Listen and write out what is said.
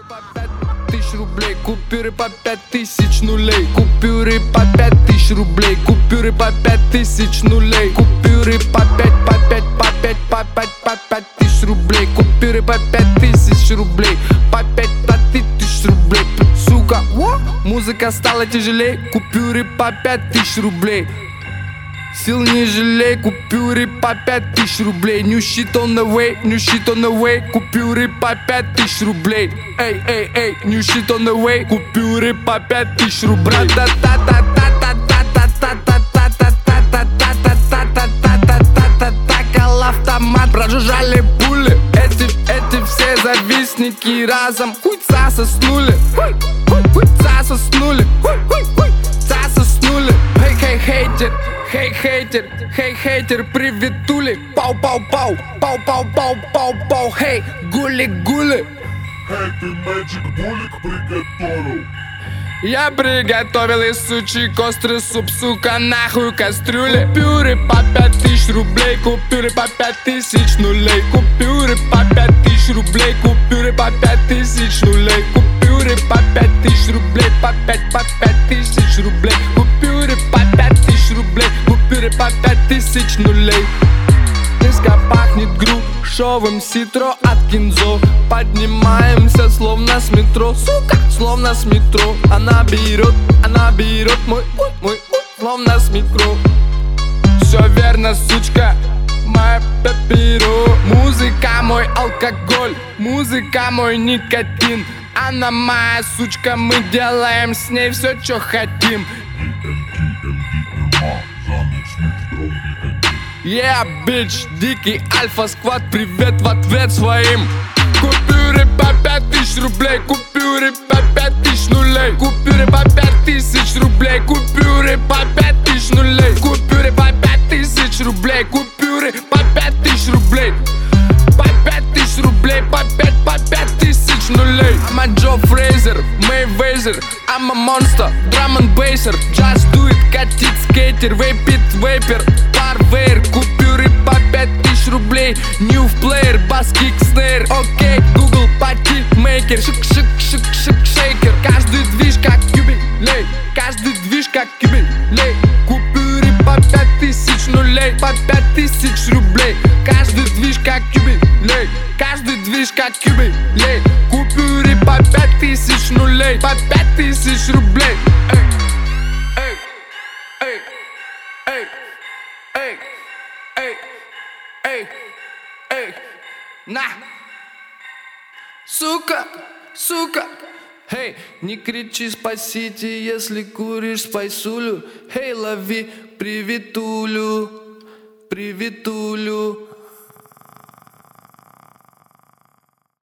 по 5000 рублей, купюры по 5000 нулей, купюры по 5000 рублей, купюры по 5000 нулей, купюры по 5, по 5, по 5, по 5, по 5000 рублей, купюры по 5000 рублей, по 5000 рублей. Сука, музыка стала тяжелей, купюры по 5000 рублей. Сил не жалей, купюры по 5000 рублей. New shit on the way, new shit on the way, купюры по 5000 рублей. Эй, эй, эй, new shit on the way, купюры по 5000 рублей. Такал автомат, прожужжали пули. Эти все завистники разом хуйца соснули. Хуйца соснули. Хуйца соснули. Хей, хейтер. Хей, хейтер, хей, хейтер, приветули. Пау, пау, пау, пау, пау, пау, пау, пау. Хей, гули, гули. Хей, ты Magic Bullet приготовил? Я приготовил из сучьих острый суп, сука, нахуй кастрюли. Купюры по 5000 рублей, купюры по 5000 нулей, купюры по 5000 рублей, купюры по 5000 нулей, купюры по 5000 рублей, по 5, по 5000 рублей, купюры по 5000 рублей, купюры по 5000 нулей. Низко пахнет грушевым ситро от кинзо. Поднимаемся словно с метро, сука, словно с метро. Она берет мой, словно с метро. Все верно, сучка, моя пепиро. Музыка мой алкоголь, музыка мой никотин. Она моя сучка, мы делаем с ней все, что хотим. Yeah, bitch, дикий альфа-сквад, привет в ответ своим. Купюры по 5000 рублей, купюры по 5000 нулей, купюры по 5000 рублей, купюры по 5000 нулей, купюры по 5000 рублей, купюры по 5000 рублей, по 5000 рублей, по 5, по 5000 нулей. I'm a Joe Fraser, Mayweather, I'm a monster, drum and basser, just do it, катит скейтер, вейпит вейпер, парвейр, купюры по 5000 рублей, new player, бас-кик, снейр, окей, Google, пати-мейкер, шик-шик-шик-шик, шейкер, каждый движ как юбилей, каждый движ как юбилей, купюры по 5000 нулей, по 5000 рублей, каждый движ как юбилей, каждый движ как юбилей, купюры по 5000 нулей, по 5000 рублей. Эй, эй, эй, эй, эй, эй, эй, на, сука, сука. Хей, не кричи спасите, если куришь спайсулю. Хей, лови приветулю, приветулю.